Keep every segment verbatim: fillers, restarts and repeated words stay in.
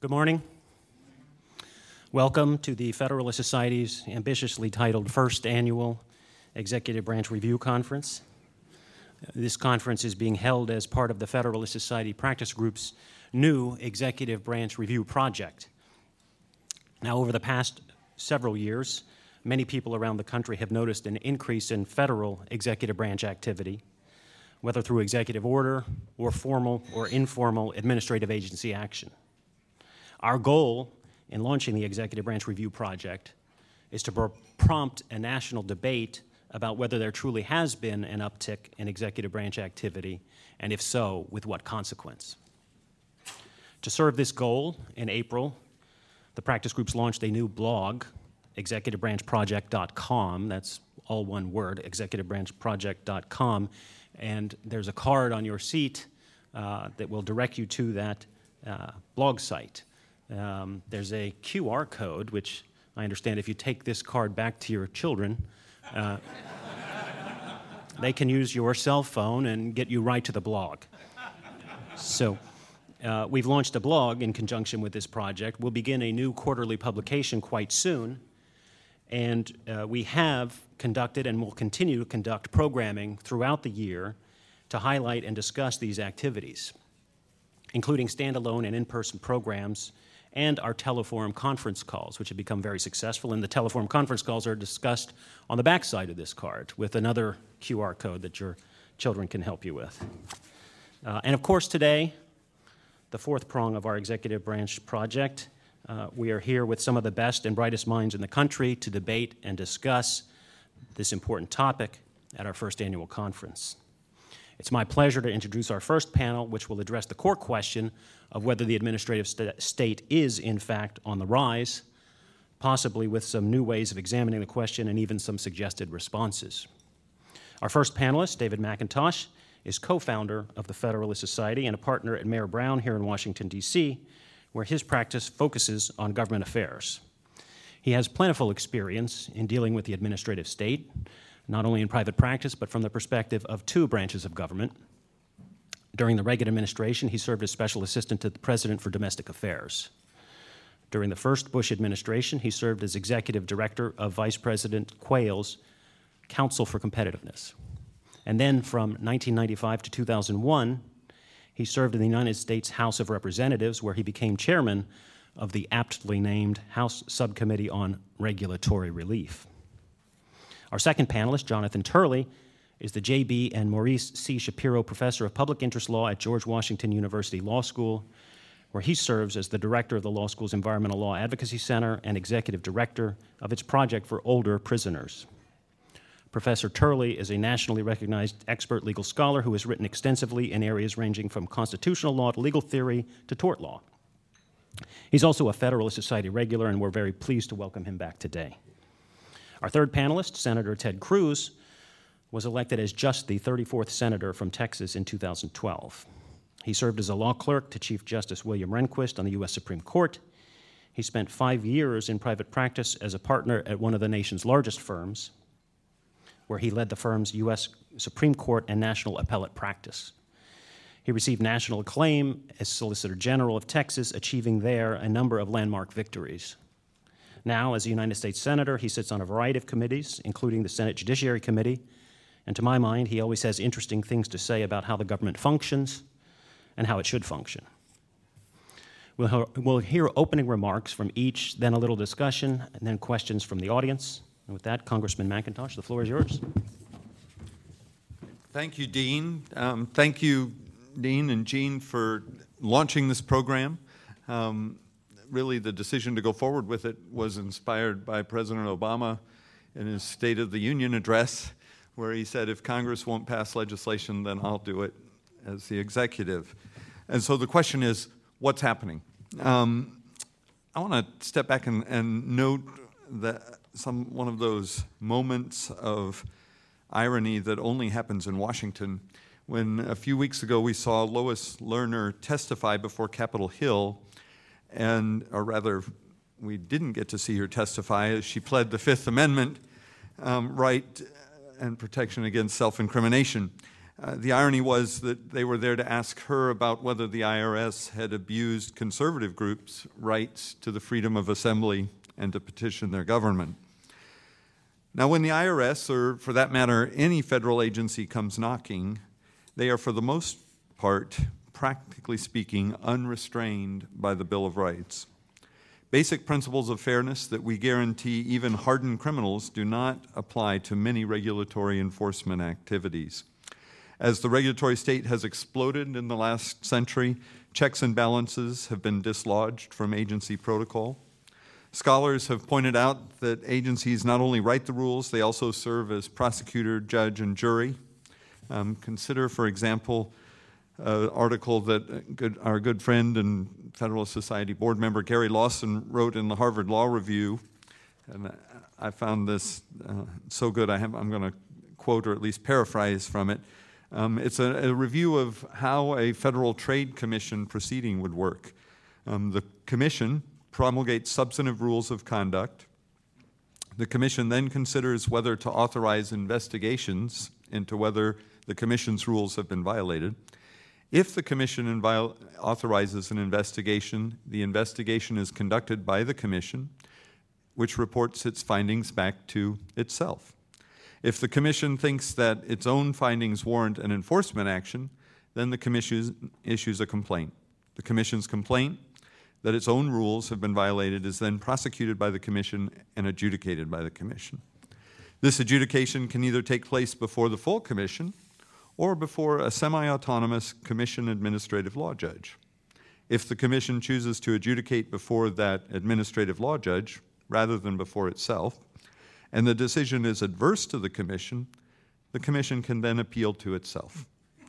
Good morning. Welcome to the Federalist Society's ambitiously titled First Annual Executive Branch Review Conference. This conference is being held as part of the Federalist Society Practice Group's new Executive Branch Review Project. Now, over the past several years, many people around the country have noticed an increase in federal executive branch activity, whether through executive order or formal or informal administrative agency action. Our goal in launching the Executive Branch Review Project is to pr- prompt a national debate about whether there truly has been an uptick in executive branch activity, and if so, with what consequence. To serve this goal, in April, the practice groups launched a new blog, executive branch project dot com. That's all one word, executive branch project dot com. And there's a card on your seat uh, that will direct you to that uh, blog site. Um, there's a Q R code, which I understand if you take this card back to your children, uh, they can use your cell phone and get you right to the blog. So uh, we've launched a blog in conjunction with this project. We'll begin a new quarterly publication quite soon, and uh, we have conducted and will continue to conduct programming throughout the year to highlight and discuss these activities, including standalone and in-person programs and our Teleforum conference calls, which have become very successful. And the Teleforum conference calls are discussed on the back side of this card with another Q R code that your children can help you with. Uh, and of course, today, the fourth prong of our executive branch project, uh, we are here with some of the best and brightest minds in the country to debate and discuss this important topic at our first annual conference. It's my pleasure to introduce our first panel, which will address the core question of whether the administrative st- state is, in fact, on the rise, possibly with some new ways of examining the question and even some suggested responses. Our first panelist, David McIntosh, is co-founder of the Federalist Society and a partner at Mayer Brown here in Washington, D C, where his practice focuses on government affairs. He has plentiful experience in dealing with the administrative state, not only in private practice, but from the perspective of two branches of government. During the Reagan administration, he served as special assistant to the President for Domestic Affairs. During the first Bush administration, he served as executive director of Vice President Quayle's Council for Competitiveness. And then from nineteen ninety-five to two thousand one, he served in the United States House of Representatives, where he became chairman of the aptly named House Subcommittee on Regulatory Relief. Our second panelist, Jonathan Turley, is the J B and Maurice C. Shapiro Professor of Public Interest Law at George Washington University Law School, where he serves as the director of the law school's Environmental Law Advocacy Center and executive director of its project for older prisoners. Professor Turley is a nationally recognized expert legal scholar who has written extensively in areas ranging from constitutional law to legal theory to tort law. He's also a Federalist Society regular, and we're very pleased to welcome him back today. Our third panelist, Senator Ted Cruz, was elected as just the thirty-fourth senator from Texas in two thousand twelve. He served as a law clerk to Chief Justice William Rehnquist on the U S Supreme Court. He spent five years in private practice as a partner at one of the nation's largest firms, where he led the firm's U S Supreme Court and national appellate practice. He received national acclaim as Solicitor General of Texas, achieving there a number of landmark victories. Now, as a United States Senator, he sits on a variety of committees, including the Senate Judiciary Committee, and to my mind, he always has interesting things to say about how the government functions and how it should function. We'll, he- we'll hear opening remarks from each, then a little discussion, and then questions from the audience. And with that, Congressman McIntosh, the floor is yours. Thank you, Dean. Um, thank you, Dean and Jean, for launching this program. Um, Really, the decision to go forward with it was inspired by President Obama in his State of the Union address, where he said, if Congress won't pass legislation, then I'll do it as the executive. And so the question is, what's happening? Um, I want to step back and, and note that some one of those moments of irony that only happens in Washington, when a few weeks ago we saw Lois Lerner testify before Capitol Hill. And, or rather, we didn't get to see her testify as she pled the Fifth Amendment um, right and protection against self-incrimination. Uh, the irony was that they were there to ask her about whether the I R S had abused conservative groups' rights to the freedom of assembly and to petition their government. Now, when the I R S, or for that matter, any federal agency comes knocking, they are for the most part, practically speaking, unrestrained by the Bill of Rights. Basic principles of fairness that we guarantee even hardened criminals do not apply to many regulatory enforcement activities. As the regulatory state has exploded in the last century, checks and balances have been dislodged from agency protocol. Scholars have pointed out that agencies not only write the rules, they also serve as prosecutor, judge, and jury. Um, consider, for example, an article that good, our good friend and Federalist Society board member Gary Lawson wrote in the Harvard Law Review. And I found this uh, so good, I have, I'm going to quote or at least paraphrase from it. Um, it's a, a review of how a Federal Trade Commission proceeding would work. Um, the commission promulgates substantive rules of conduct. The commission then considers whether to authorize investigations into whether the commission's rules have been violated. If the commission invi- authorizes an investigation, the investigation is conducted by the commission, which reports its findings back to itself. If the commission thinks that its own findings warrant an enforcement action, then the commission issues a complaint. The commission's complaint that its own rules have been violated is then prosecuted by the commission and adjudicated by the commission. This adjudication can either take place before the full commission or before a semi-autonomous commission administrative law judge. If the commission chooses to adjudicate before that administrative law judge rather than before itself, and the decision is adverse to the commission, the commission can then appeal to itself.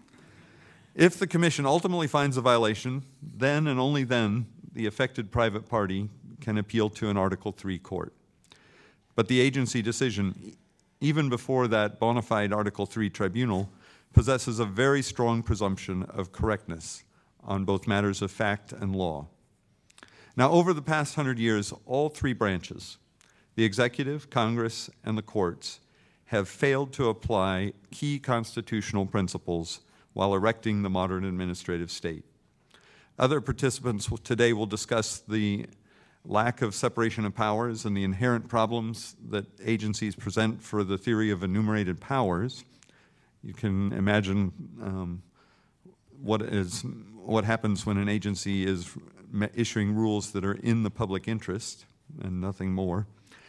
If the commission ultimately finds a violation, then and only then the affected private party can appeal to an Article three court. But the agency decision, even before that bona fide Article three tribunal, possesses a very strong presumption of correctness on both matters of fact and law. Now, over the past hundred years, all three branches, the executive, Congress, and the courts, have failed to apply key constitutional principles while erecting the modern administrative state. Other participants today will discuss the lack of separation of powers and the inherent problems that agencies present for the theory of enumerated powers. You can imagine um, what is what happens when an agency is issuing rules that are in the public interest and nothing more.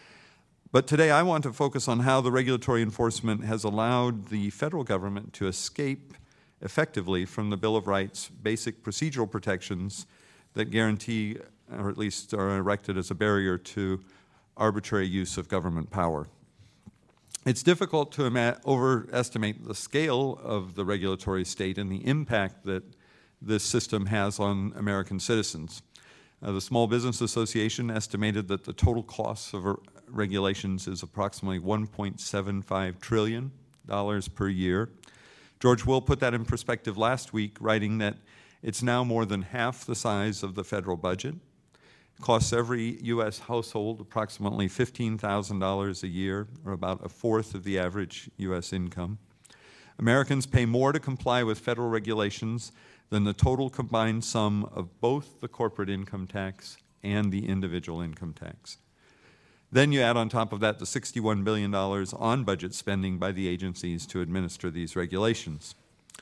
But today I want to focus on how the regulatory enforcement has allowed the federal government to escape effectively from the Bill of Rights basic procedural protections that guarantee, or at least are erected as a barrier to arbitrary use of government power. It's difficult to ima- overestimate the scale of the regulatory state and the impact that this system has on American citizens. Uh, the Small Business Association estimated that the total cost of uh, regulations is approximately one point seven five trillion dollars per year. George Will put that in perspective last week, writing that it's now more than half the size of the federal budget. It costs every U S household approximately fifteen thousand dollars a year, or about a fourth of the average U S income. Americans pay more to comply with federal regulations than the total combined sum of both the corporate income tax and the individual income tax. Then you add on top of that the sixty-one billion dollars on budget spending by the agencies to administer these regulations.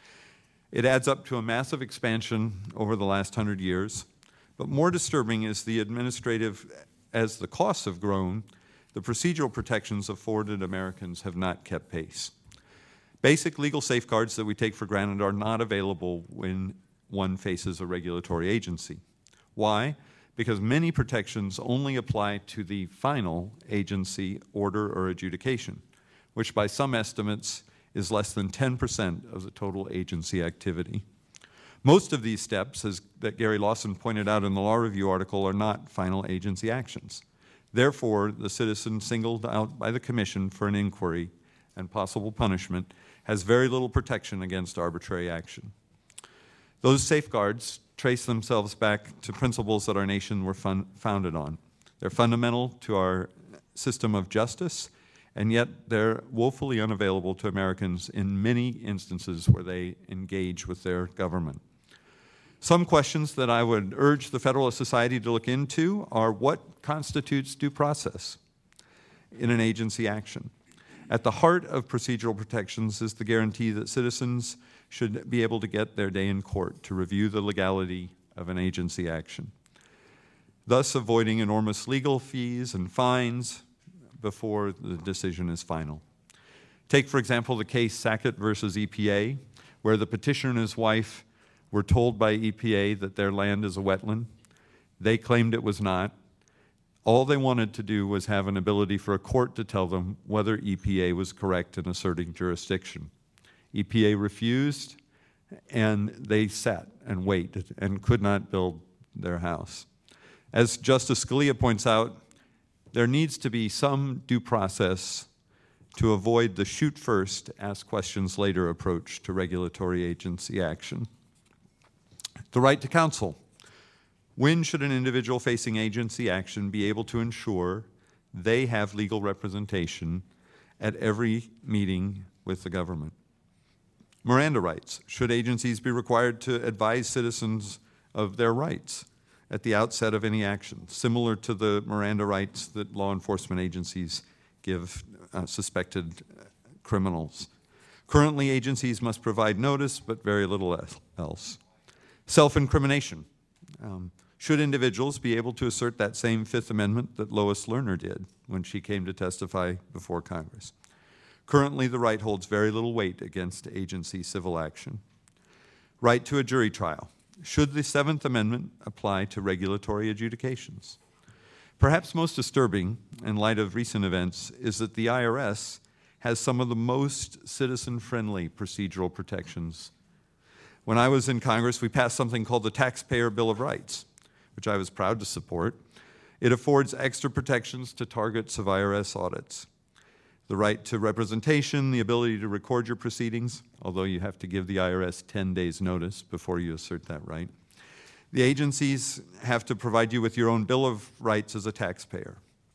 It adds up to a massive expansion over the last hundred years, but more disturbing is the administrative, as the costs have grown, the procedural protections afforded Americans have not kept pace. Basic legal safeguards that we take for granted are not available when one faces a regulatory agency. Why? Because many protections only apply to the final agency order or adjudication, which by some estimates is less than ten percent of the total agency activity. Most of these steps, as that Gary Lawson pointed out in the Law Review article, are not final agency actions. Therefore, the citizen singled out by the Commission for an inquiry and possible punishment has very little protection against arbitrary action. Those safeguards trace themselves back to principles that our nation were fun- founded on. They're fundamental to our system of justice, and yet they're woefully unavailable to Americans in many instances where they engage with their government. Some questions that I would urge the Federalist Society to look into are what constitutes due process in an agency action. At the heart of procedural protections is the guarantee that citizens should be able to get their day in court to review the legality of an agency action, thus avoiding enormous legal fees and fines before the decision is final. Take, for example, the case Sackett versus E P A, where the petitioner and his wife were told by E P A that their land is a wetland. They claimed it was not. All they wanted to do was have an ability for a court to tell them whether E P A was correct in asserting jurisdiction. E P A refused, and they sat and waited and could not build their house. As Justice Scalia points out, there needs to be some due process to avoid the shoot first, ask questions later approach to regulatory agency action. The right to counsel. When should an individual facing agency action be able to ensure they have legal representation at every meeting with the government? Miranda rights. Should agencies be required to advise citizens of their rights at the outset of any action, similar to the Miranda rights that law enforcement agencies give uh, suspected criminals? Currently, agencies must provide notice, but very little else. Self-incrimination. Um, should individuals be able to assert that same Fifth Amendment that Lois Lerner did when she came to testify before Congress? Currently, the right holds very little weight against agency civil action. Right to a jury trial. Should the Seventh Amendment apply to regulatory adjudications? Perhaps most disturbing, in light of recent events, is that the I R S has some of the most citizen-friendly procedural protections. When I was in Congress, we passed something called the Taxpayer Bill of Rights, which I was proud to support. It affords extra protections to targets of I R S audits. The right to representation, the ability to record your proceedings, although you have to give the I R S ten days notice before you assert that right. The agencies have to provide you with your own Bill of Rights as a taxpayer.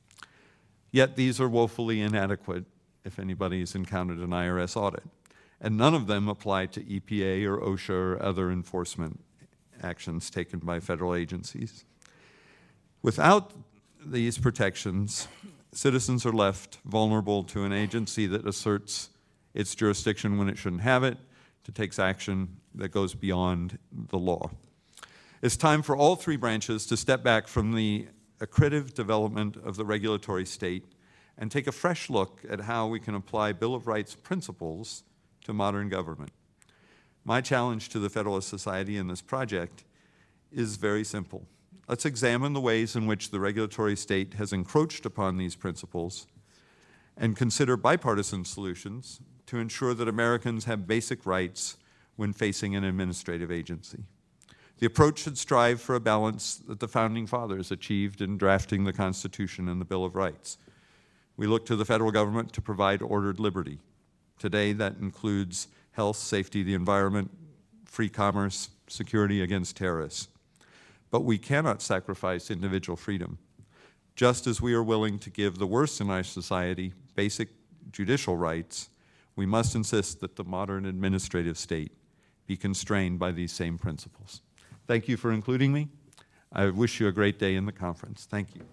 Yet these are woefully inadequate if anybody has encountered an I R S audit. And none of them apply to E P A or OSHA or other enforcement actions taken by federal agencies. Without these protections, citizens are left vulnerable to an agency that asserts its jurisdiction when it shouldn't have it, to take action that goes beyond the law. It's time for all three branches to step back from the accretive development of the regulatory state and take a fresh look at how we can apply Bill of Rights principles to modern government. My challenge to the Federalist Society in this project is very simple. Let's examine the ways in which the regulatory state has encroached upon these principles and consider bipartisan solutions to ensure that Americans have basic rights when facing an administrative agency. The approach should strive for a balance that the Founding Fathers achieved in drafting the Constitution and the Bill of Rights. We look to the federal government to provide ordered liberty. Today, that includes health, safety, the environment, free commerce, security against terrorists. But we cannot sacrifice individual freedom. Just as we are willing to give the worst in our society basic judicial rights, we must insist that the modern administrative state be constrained by these same principles. Thank you for including me. I wish you a great day in the conference. Thank you.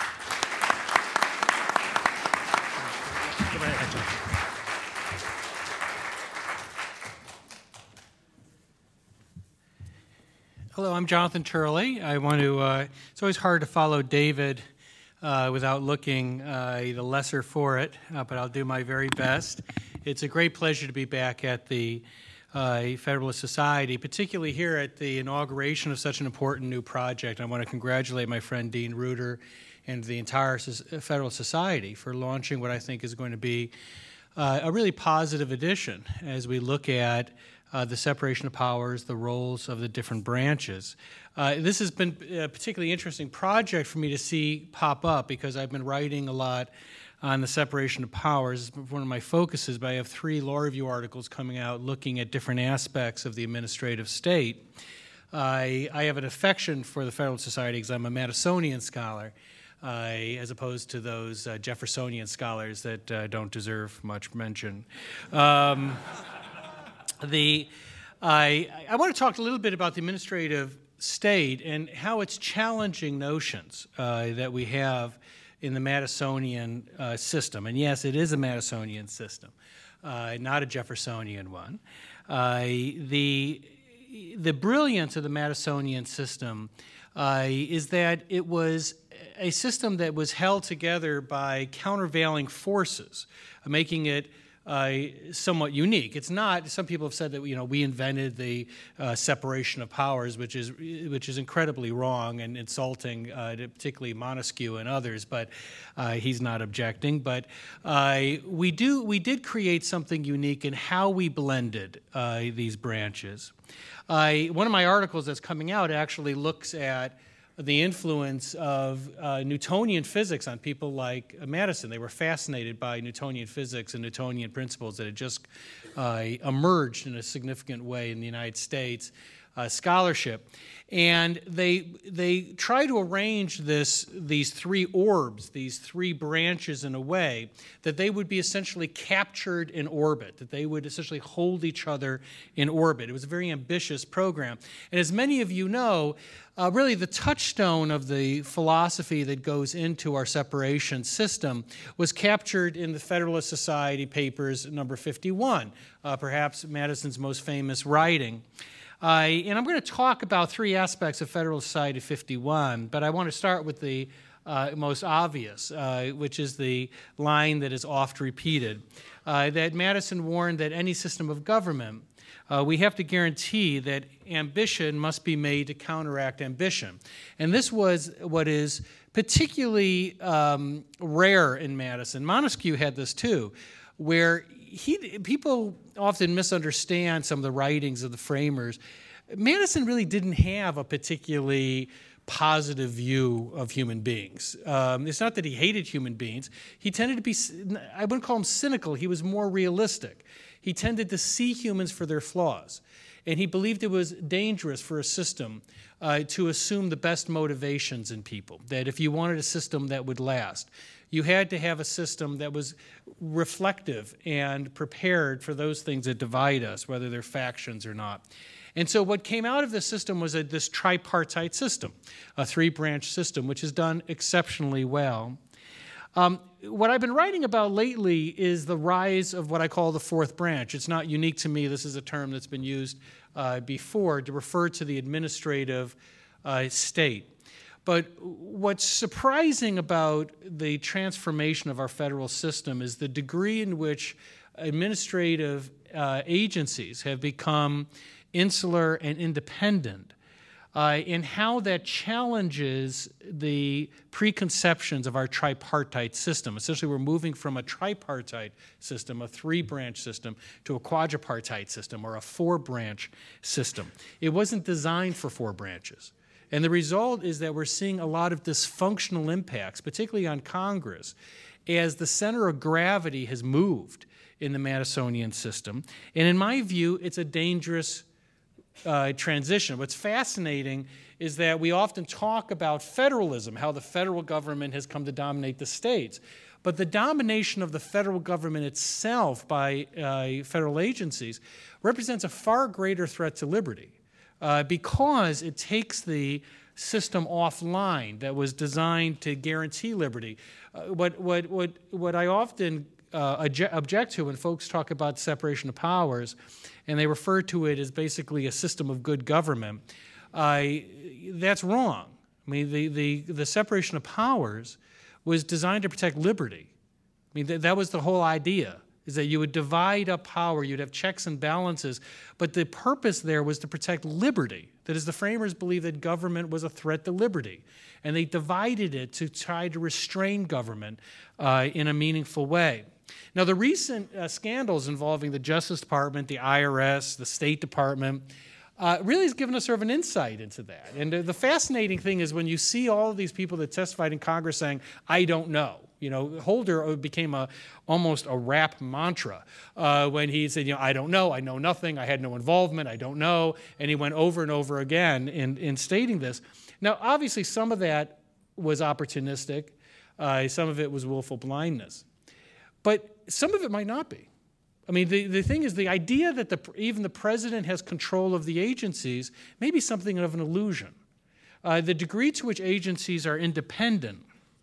Hello, I'm Jonathan Turley. I want to, uh, it's always hard to follow David uh, without looking uh, the lesser for it, uh, but I'll do my very best. It's a great pleasure to be back at the uh, Federalist Society, particularly here at the inauguration of such an important new project. I want to congratulate my friend Dean Ruder and the entire Federalist Society for launching what I think is going to be uh, a really positive addition as we look at Uh, the separation of powers, the roles of the different branches. Uh, this has been a particularly interesting project for me to see pop up because I've been writing a lot on the separation of powers. It's one of my focuses, but I have three law review articles coming out looking at different aspects of the administrative state. I, I have an affection for the Federalist Society because I'm a Madisonian scholar. uh, as opposed to those uh, Jeffersonian scholars that uh, don't deserve much mention. Um, the, I, I want to talk a little bit about the administrative state and how it's challenging notions uh, that we have in the Madisonian uh, system. And yes, it is a Madisonian system, uh, not a Jeffersonian one. Uh, the, the brilliance of the Madisonian system uh, is that it was a system that was held together by countervailing forces, making it Uh, somewhat unique. It's not. Some people have said that you know we invented the uh, separation of powers, which is which is incredibly wrong and insulting, uh, to particularly Montesquieu and others. But uh, he's not objecting. But uh, we do we did create something unique in how we blended uh, these branches. Uh, one of my articles that's coming out actually looks at the influence of uh, Newtonian physics on people like uh, Madison. They were fascinated by Newtonian physics and Newtonian principles that had just uh, emerged in a significant way in the United States uh, scholarship. And they, they try to arrange this, these three orbs, these three branches in a way that they would be essentially captured in orbit, that they would essentially hold each other in orbit. It was a very ambitious program. And as many of you know, Uh, really, the touchstone of the philosophy that goes into our separation system was captured in the Federalist Society Papers number fifty-one, uh, perhaps Madison's most famous writing. Uh, and I'm going to talk about three aspects of Federalist Society fifty-one, but I want to start with the uh, most obvious, uh, which is the line that is oft repeated, uh, that Madison warned that any system of government Uh, we have to guarantee that ambition must be made to counteract ambition. And this was what is particularly um, rare in Madison. Montesquieu had this too, where he, people often misunderstand some of the writings of the framers. Madison really didn't have a particularly positive view of human beings. Um, it's not that he hated human beings. He tended to be, I wouldn't call him cynical, he was more realistic. He tended to see humans for their flaws. And he believed it was dangerous for a system uh, to assume the best motivations in people, that if you wanted a system that would last, you had to have a system that was reflective and prepared for those things that divide us, whether they're factions or not. And so what came out of this system was a, this tripartite system, a three-branch system, which has done exceptionally well. Um, what I've been writing about lately is the rise of what I call the fourth branch. It's not unique to me. This is a term that's been used uh, before to refer to the administrative uh, state. But what's surprising about the transformation of our federal system is the degree in which administrative uh, agencies have become insular and independent, uh, and how that challenges the preconceptions of our tripartite system. Essentially, we're moving from a tripartite system, a three-branch system, to a quadripartite system, or a four-branch system. It wasn't designed for four branches. And the result is that we're seeing a lot of dysfunctional impacts, particularly on Congress, as the center of gravity has moved in the Madisonian system. And in my view, it's a dangerous Uh, transition. What's fascinating is that we often talk about federalism, how the federal government has come to dominate the states. But the domination of the federal government itself by uh, federal agencies represents a far greater threat to liberty uh, because it takes the system offline that was designed to guarantee liberty. Uh, what, what, what, what I often uh, object to when folks talk about separation of powers, and they refer to it as basically a system of good government, uh, that's wrong. I mean, the, the, the separation of powers was designed to protect liberty. I mean, th that was the whole idea, is that you would divide up power, you'd have checks and balances, but the purpose there was to protect liberty. That is, the framers believed that government was a threat to liberty, and they divided it to try to restrain government uh, in a meaningful way. Now, the recent uh, scandals involving the Justice Department, the I R S, the State Department, uh, really has given us sort of an insight into that. And uh, the fascinating thing is when you see all of these people that testified in Congress saying, I don't know. You know, Holder became a, almost a rap mantra uh, when he said, you know, I don't know, I know nothing, I had no involvement, I don't know. And he went over and over again in, in stating this. Now, obviously, some of that was opportunistic. Uh, some of it was willful blindness. But some of it might not be. I mean, the, the thing is, the idea that the, even the president has control of the agencies may be something of an illusion. Uh, the degree to which agencies are independent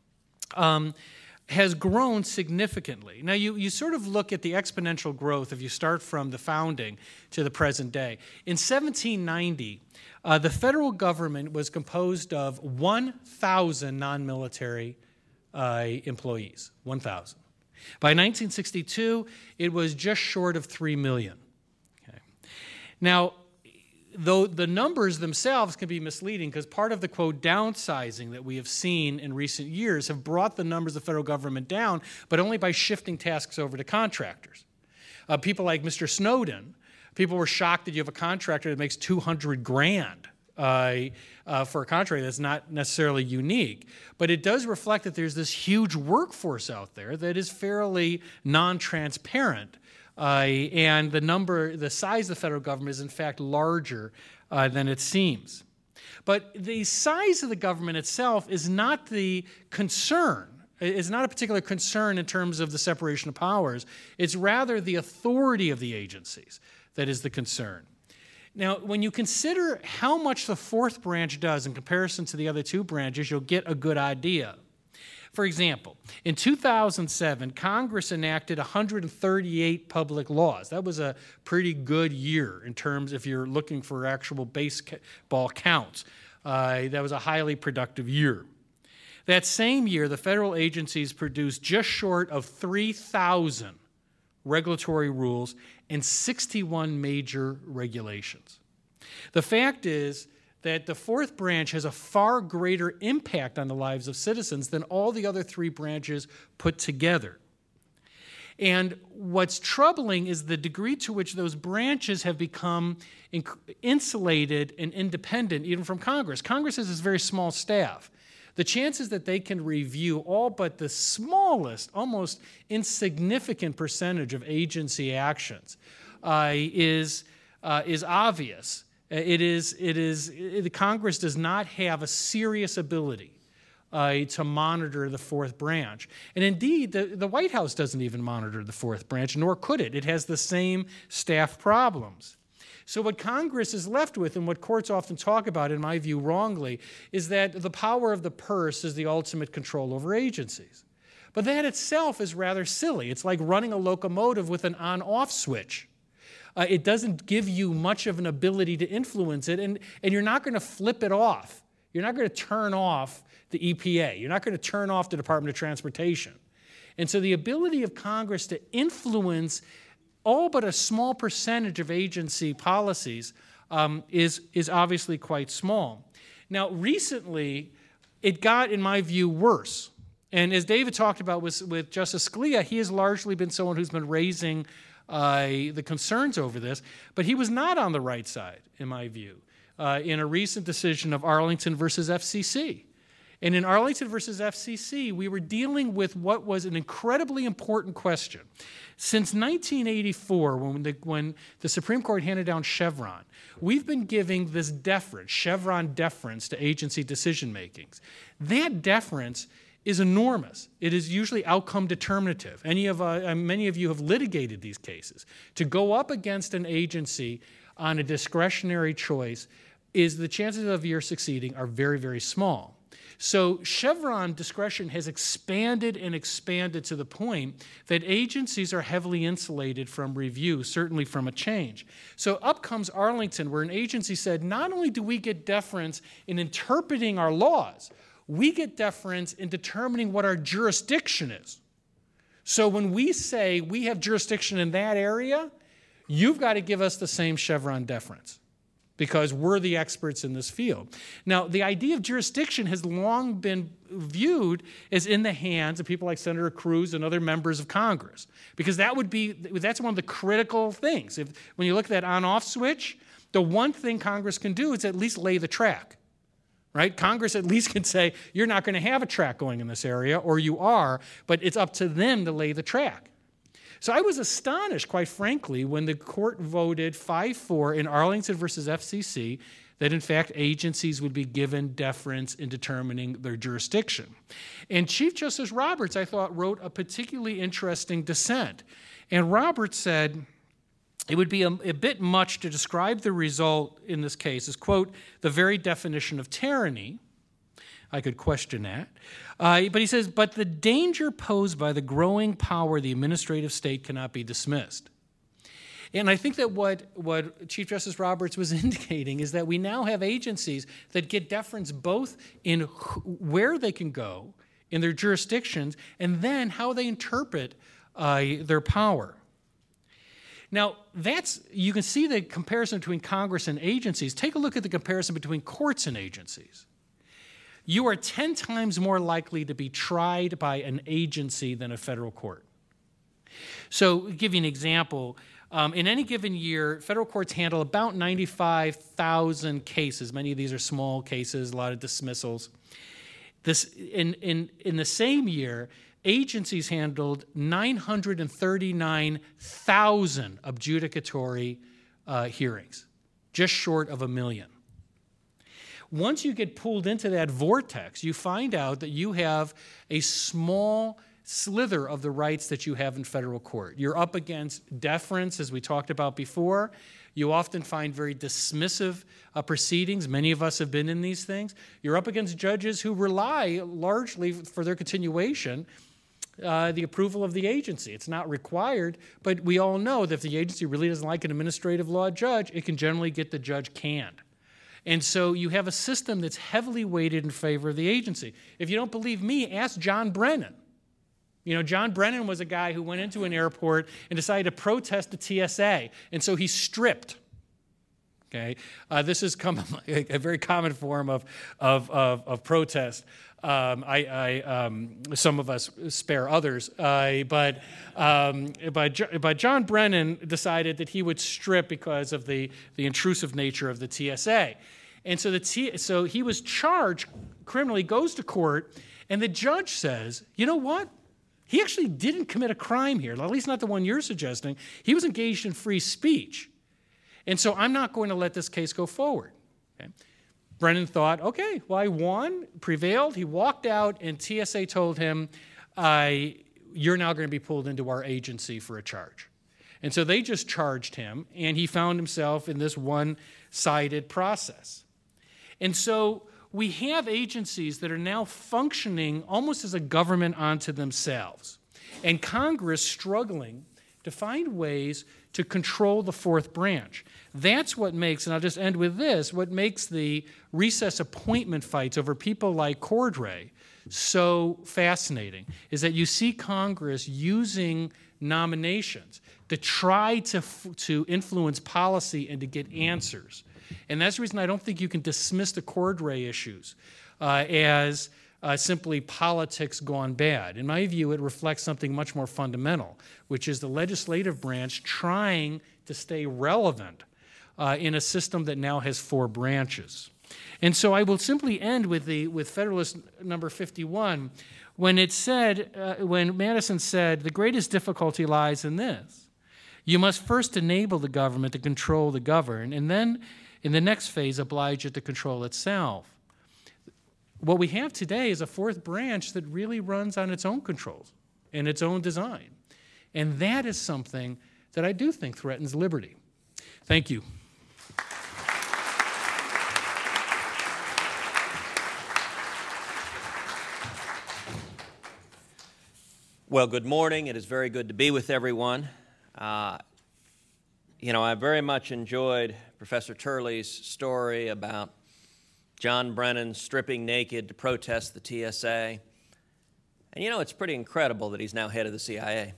um, has grown significantly. Now, you, you sort of look at the exponential growth if you start from the founding to the present day. In seventeen ninety, uh, the federal government was composed of one thousand non-military uh, employees, one thousand. By nineteen sixty-two, it was just short of three million. Okay. Now, though the numbers themselves can be misleading because part of the, quote, downsizing that we have seen in recent years have brought the numbers of the federal government down, but only by shifting tasks over to contractors. Uh, people like Mister Snowden, people were shocked that you have a contractor that makes two hundred grand uh, uh, for a contract that's not necessarily unique. But it does reflect that there's this huge workforce out there that is fairly non-transparent. Uh, and the number, the size of the federal government is in fact larger uh, than it seems. But the size of the government itself is not the concern. It's not a particular concern in terms of the separation of powers. It's rather the authority of the agencies that is the concern. Now, when you consider how much the fourth branch does in comparison to the other two branches, you'll get a good idea. For example, in two thousand seven, Congress enacted one hundred thirty-eight public laws. That was a pretty good year in terms, if you're looking for actual baseball counts. Uh, that was a highly productive year. That same year, the federal agencies produced just short of three thousand regulatory rules and sixty-one major regulations. The fact is that the fourth branch has a far greater impact on the lives of citizens than all the other three branches put together. And what's troubling is the degree to which those branches have become insulated and independent even from Congress. Congress has this very small staff. The chances that they can review all but the smallest, almost insignificant percentage of agency actions uh, is, uh, is obvious. It is, it is, the Congress does not have a serious ability uh, to monitor the fourth branch. And indeed, the, the White House doesn't even monitor the fourth branch, nor could it. It has the same staff problems. So what Congress is left with, and what courts often talk about, in my view wrongly, is that the power of the purse is the ultimate control over agencies. But that itself is rather silly. It's like running a locomotive with an on-off switch. Uh, it doesn't give you much of an ability to influence it, and, and you're not going to flip it off. You're not going to turn off the E P A. You're not going to turn off the Department of Transportation. And so the ability of Congress to influence all but a small percentage of agency policies um, is, is obviously quite small. Now, recently, it got, in my view, worse. And as David talked about with, with Justice Scalia, he has largely been someone who's been raising Uh, the concerns over this, but he was not on the right side, in my view, uh, in a recent decision of Arlington versus F C C. And in Arlington versus F C C, we were dealing with what was an incredibly important question. Since nineteen eighty-four, when the, when the Supreme Court handed down Chevron, we've been giving this deference, Chevron deference, to agency decision makings. That deference is enormous. It is usually outcome determinative. Any of, uh, many of you have litigated these cases. To go up against an agency on a discretionary choice, is the chances of your succeeding are very, very small. So Chevron discretion has expanded and expanded to the point that agencies are heavily insulated from review, certainly from a change. So up comes Arlington, where an agency said, not only do we get deference in interpreting our laws, we get deference in determining what our jurisdiction is. So when we say we have jurisdiction in that area, you've got to give us the same Chevron deference because we're the experts in this field. Now, the idea of jurisdiction has long been viewed as in the hands of people like Senator Cruz and other members of Congress, because that would be, that's one of the critical things. If, when you look at that on-off switch, the one thing Congress can do is at least lay the track. Right? Congress at least can say, you're not going to have a track going in this area, or you are, but it's up to them to lay the track. So I was astonished, quite frankly, when the court voted five four in Arlington versus F C C that in fact agencies would be given deference in determining their jurisdiction. And Chief Justice Roberts, I thought, wrote a particularly interesting dissent. And Roberts said, it would be a, a bit much to describe the result in this case as, quote, the very definition of tyranny. I could question that. Uh, but he says, but the danger posed by the growing power of the administrative state cannot be dismissed. And I think that what, what Chief Justice Roberts was indicating is that we now have agencies that get deference both in where they can go, in their jurisdictions, and then how they interpret uh, their power. Now, that's, you can see the comparison between Congress and agencies. Take a look at the comparison between courts and agencies. You are ten times more likely to be tried by an agency than a federal court. So, to give you an example, um, in any given year, federal courts handle about ninety-five thousand cases. Many of these are small cases, a lot of dismissals. This, in, in, in the same year, agencies handled nine hundred thirty-nine thousand adjudicatory uh, hearings, just short of a million. Once you get pulled into that vortex, you find out that you have a small slither of the rights that you have in federal court. You're up against deference, as we talked about before. You often find very dismissive uh, proceedings. Many of us have been in these things. You're up against judges who rely largely for their continuation Uh, the approval of the agency. It's not required, but we all know that if the agency really doesn't like an administrative law judge, it can generally get the judge canned. And so you have a system that's heavily weighted in favor of the agency. If you don't believe me, ask John Brennan. You know, John Brennan was a guy who went into an airport and decided to protest the T S A, and so he stripped. Okay, uh, this has come a, a very common form of of of, of protest. Um, I, I um, some of us spare others, uh, but um, but but John Brennan decided that he would strip because of the the intrusive nature of the T S A, and so the T, so he was charged criminally, goes to court, and the judge says, you know what? He actually didn't commit a crime here, at least not the one you're suggesting. He was engaged in free speech. And so I'm not going to let this case go forward. Okay? Brennan thought, okay, well, I won, prevailed. He walked out, and T S A told him, uh, you're now going to be pulled into our agency for a charge. And so they just charged him, and he found himself in this one-sided process. And so we have agencies that are now functioning almost as a government unto themselves, and Congress struggling to find ways to control the fourth branch. That's what makes, and I'll just end with this, what makes the recess appointment fights over people like Cordray so fascinating, is that you see Congress using nominations to try to, to influence policy and to get answers. And that's the reason I don't think you can dismiss the Cordray issues uh, as uh, simply politics gone bad. In my view, it reflects something much more fundamental, which is the legislative branch trying to stay relevant uh, in a system that now has four branches. And so I will simply end with the with Federalist number fifty-one, when it said, uh, when Madison said, the greatest difficulty lies in this. You must first enable the government to control the governed, and then in the next phase, oblige it to control itself. What we have today is a fourth branch that really runs on its own controls and its own design. And that is something that I do think threatens liberty. Thank you. Well, good morning. It is very good to be with everyone. Uh, you know, I very much enjoyed Professor Turley's story about John Brennan stripping naked to protest the T S A. And you know, it's pretty incredible that he's now head of the C I A.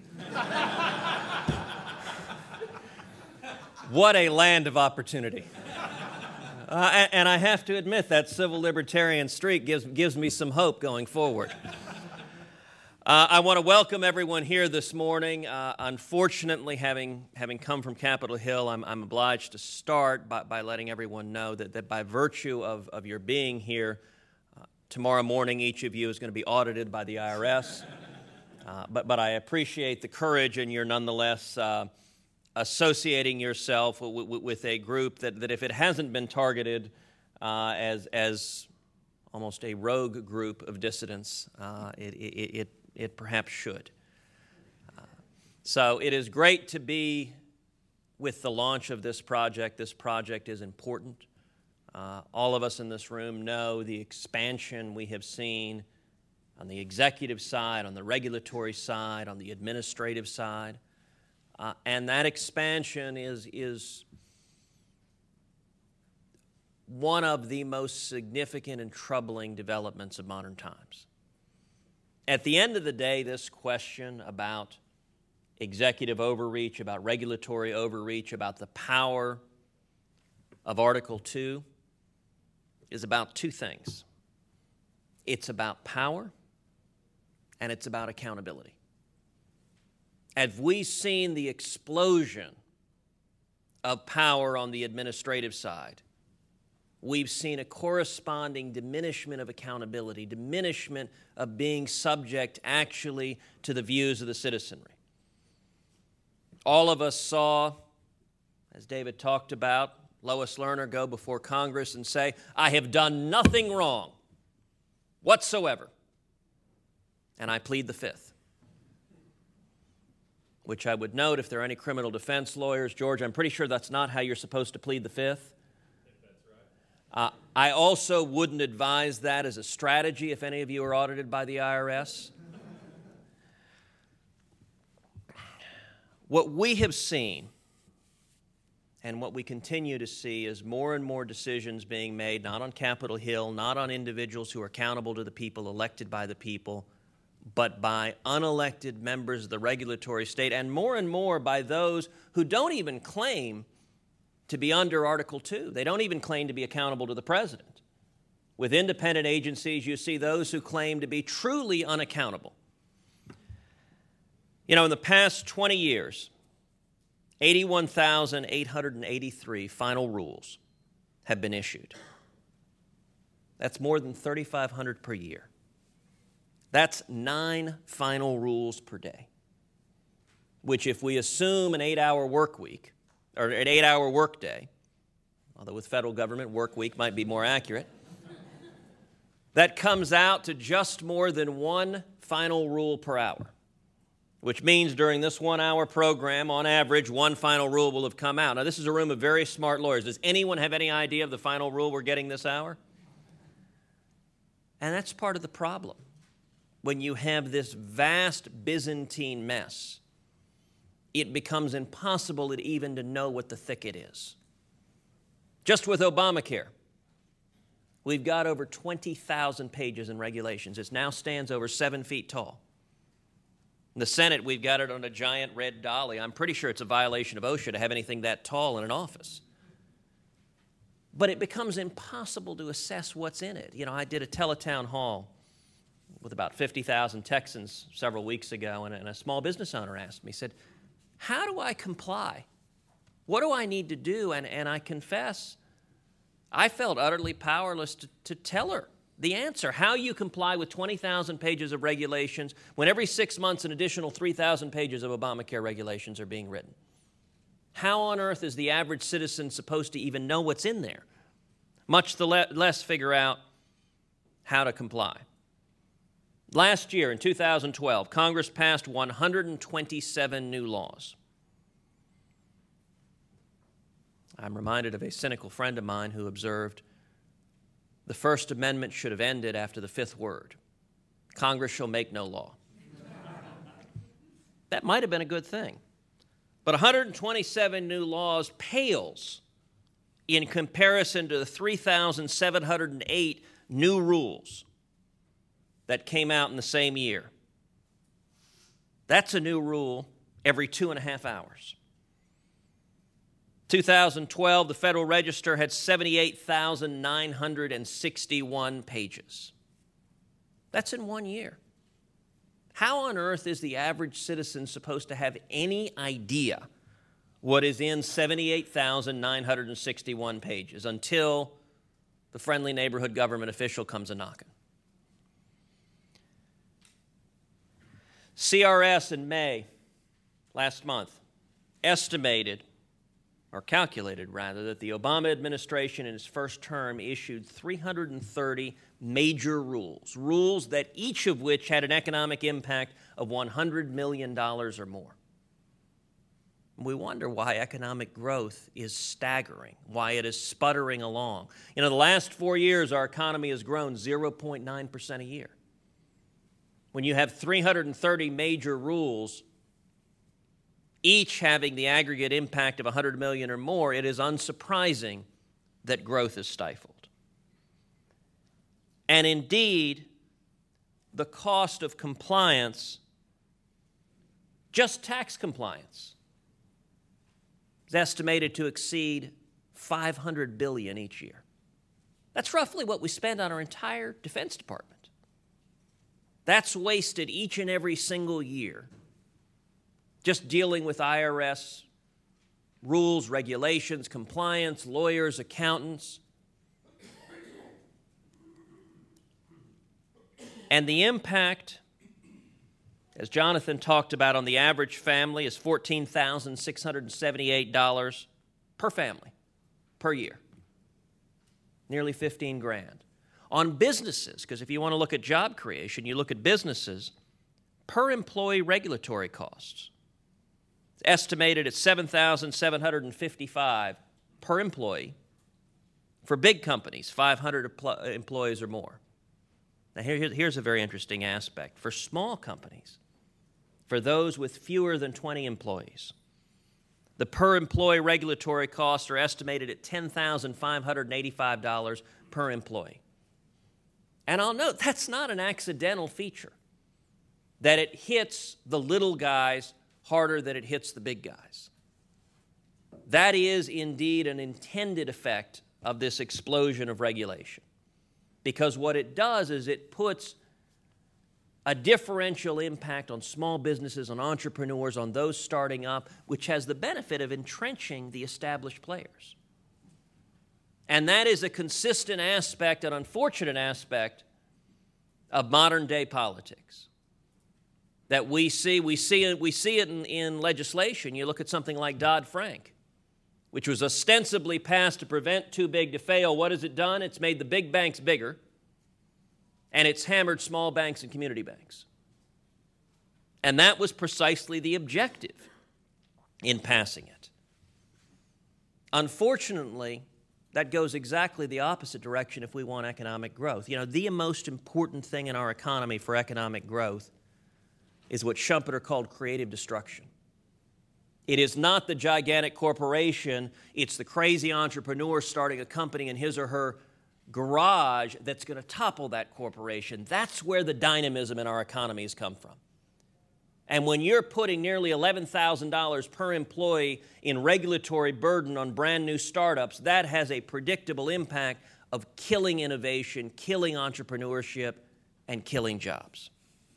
What a land of opportunity. Uh, and, and I have to admit, that civil libertarian streak gives, gives me some hope going forward. Uh, I want to welcome everyone here this morning. Uh, unfortunately, having having come from Capitol Hill, I'm, I'm obliged to start by, by letting everyone know that, that by virtue of, of your being here, uh, tomorrow morning each of you is going to be audited by the I R S. Uh, but, but I appreciate the courage and your nonetheless uh, associating yourself w- w- with a group that, that if it hasn't been targeted uh, as, as almost a rogue group of dissidents, uh, it, it, it, it perhaps should. Uh, so it is great to be with the launch of this project. This project is important. Uh, all of us in this room know the expansion we have seen on the executive side, on the regulatory side, on the administrative side. Uh, and that expansion is, is one of the most significant and troubling developments of modern times. At the end of the day, this question about executive overreach, about regulatory overreach, about the power of Article two is about two things. It's about power, and it's about accountability. Have we seen the explosion of power on the administrative side? We've seen a corresponding diminishment of accountability, diminishment of being subject actually to the views of the citizenry. All of us saw, as David talked about, Lois Lerner go before Congress and say, "I have done nothing wrong whatsoever, and I plead the fifth." Which I would note, if there are any criminal defense lawyers, George, I'm pretty sure that's not how you're supposed to plead the fifth. Uh, I also wouldn't advise that as a strategy if any of you are audited by the I R S. What we have seen and what we continue to see is more and more decisions being made, not on Capitol Hill, not on individuals who are accountable to the people, elected by the people, but by unelected members of the regulatory state, and more and more by those who don't even claim to be under Article two. They don't even claim to be accountable to the president. With independent agencies, you see those who claim to be truly unaccountable. You know, in the past twenty years, eighty-one thousand eight hundred eighty-three final rules have been issued. That's more than thirty-five hundred per year. That's nine final rules per day, which if we assume an eight-hour work week, or an eight-hour work day, although with federal government, work week might be more accurate, that comes out to just more than one final rule per hour, which means during this one-hour program, on average, one final rule will have come out. Now, this is a room of very smart lawyers. Does anyone have any idea of the final rule we're getting this hour? And that's part of the problem. When you have this vast Byzantine mess, it becomes impossible even to know what the thicket is. Just with Obamacare, we've got over twenty thousand pages in regulations. It now stands over seven feet tall. In the Senate, we've got it on a giant red dolly. I'm pretty sure it's a violation of OSHA to have anything that tall in an office. But it becomes impossible to assess what's in it. You know, I did a teletown hall with about fifty thousand Texans several weeks ago, and a, and a small business owner asked me, he said, "How do I comply? What do I need to do?" And, and I confess, I felt utterly powerless to, to tell her the answer. How you comply with twenty thousand pages of regulations when every six months an additional three thousand pages of Obamacare regulations are being written. How on earth is the average citizen supposed to even know what's in there, much the le- less figure out how to comply? Last year, in two thousand twelve, Congress passed one hundred twenty-seven new laws. I'm reminded of a cynical friend of mine who observed, the First Amendment should have ended after the fifth word. Congress shall make no law. That might have been a good thing. But one hundred twenty-seven new laws pales in comparison to the three thousand seven hundred eight new rules that came out in the same year. That's a new rule every two and a half hours. two thousand twelve, the Federal Register had seventy-eight thousand nine hundred sixty-one pages. That's in one year. How on earth is the average citizen supposed to have any idea what is in seventy-eight thousand nine hundred sixty-one pages until the friendly neighborhood government official comes a-knocking? C R S in May, last month, estimated, or calculated rather, that the Obama administration in its first term issued three hundred thirty major rules, rules that each of which had an economic impact of one hundred million dollars or more. We wonder why economic growth is staggering, why it is sputtering along. You know, the last four years, our economy has grown zero point nine percent a year. When you have three hundred thirty major rules, each having the aggregate impact of one hundred million or more, it is unsurprising that growth is stifled. And indeed, the cost of compliance, just tax compliance, is estimated to exceed five hundred billion dollars each year. That's roughly what we spend on our entire Defense Department. That's wasted each and every single year just dealing with I R S rules, regulations, compliance, lawyers, accountants. And the impact, as Jonathan talked about, on the average family is fourteen thousand six hundred seventy-eight dollars per family per year. Nearly fifteen grand. On businesses, because if you want to look at job creation, you look at businesses, per employee regulatory costs. It's estimated at seven thousand seven hundred fifty-five dollars per employee. For big companies, five hundred employees or more. Now here, here's a very interesting aspect. For small companies, for those with fewer than twenty employees, the per employee regulatory costs are estimated at ten thousand five hundred eighty-five dollars per employee. And I'll note, that's not an accidental feature, that it hits the little guys harder than it hits the big guys. That is indeed an intended effect of this explosion of regulation. Because what it does is it puts a differential impact on small businesses, on entrepreneurs, on those starting up, which has the benefit of entrenching the established players. And that is a consistent aspect, an unfortunate aspect of modern day politics that we see. We see it, we see it in, in legislation. You look at something like Dodd-Frank, which was ostensibly passed to prevent too big to fail. What has it done? It's made the big banks bigger, and it's hammered small banks and community banks. And that was precisely the objective in passing it. Unfortunately, that goes exactly the opposite direction if we want economic growth. You know, the most important thing in our economy for economic growth is what Schumpeter called creative destruction. It is not the gigantic corporation, it's the crazy entrepreneur starting a company in his or her garage that's going to topple that corporation. That's where the dynamism in our economy has come from. And when you're putting nearly eleven thousand dollars per employee in regulatory burden on brand new startups, that has a predictable impact of killing innovation, killing entrepreneurship, and killing jobs.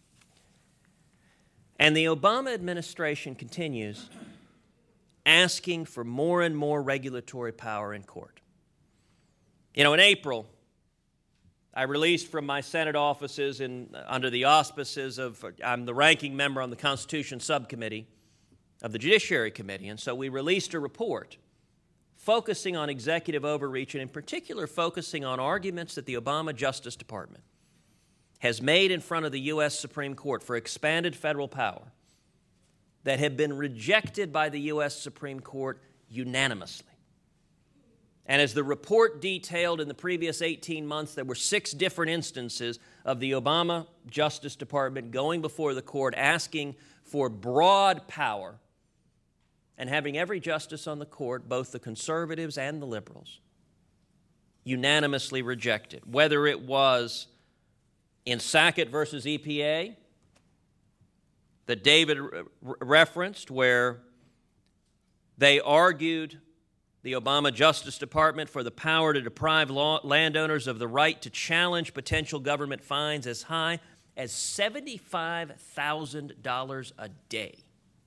And the Obama administration continues asking for more and more regulatory power in court. You know, in April, I released from my Senate offices in, under the auspices of, I'm the ranking member on the Constitution Subcommittee of the Judiciary Committee, and so we released a report focusing on executive overreach and in particular focusing on arguments that the Obama Justice Department has made in front of the U S Supreme Court for expanded federal power that have been rejected by the U S Supreme Court unanimously. And as the report detailed in the previous eighteen months, there were six different instances of the Obama Justice Department going before the court asking for broad power and having every justice on the court, both the conservatives and the liberals, unanimously rejected. Whether it was in Sackett versus E P A that David re- referenced, where they argued the Obama Justice Department for the power to deprive law- landowners of the right to challenge potential government fines as high as seventy-five thousand dollars a day,